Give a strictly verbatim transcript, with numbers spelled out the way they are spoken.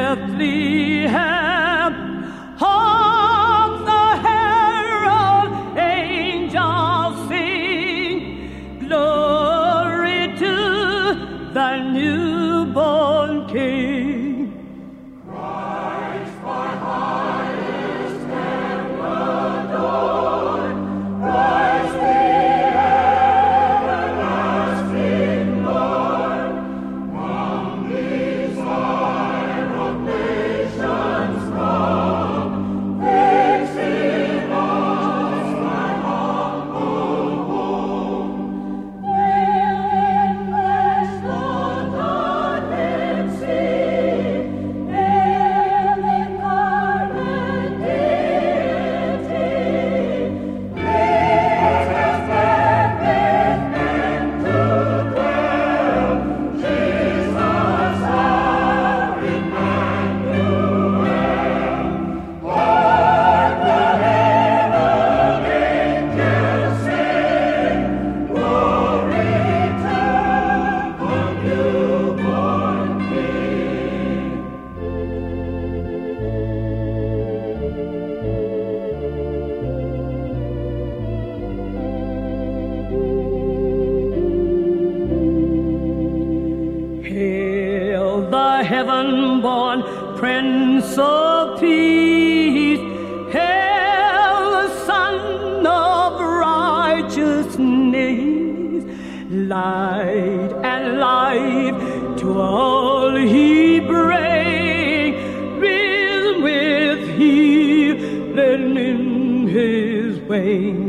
Bethlehem. Hark the herald angels sing, glory to the newborn King. Christ by highest heaven adored, Christ the everlasting Lord, from these fire of nations come, fixing us thy humble home. Will bless the dawn see, in incarnate deity, Christ has met with men to dwell, Jesus our Emmanuel. Hark the herald angels sing, glory to the newborn King. Hail the heaven-born Prince of Peace. Hail the Son of Righteousness. Light and life to all he brings, risen with healing in his wings.